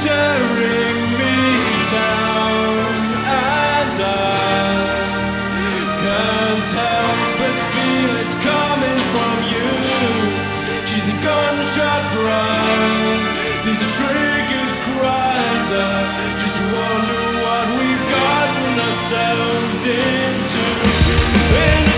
tearing me down, and I can't help but feel it's coming from you. She's a gunshot bride, these are triggered cries. I just wonder what we've gotten ourselves into.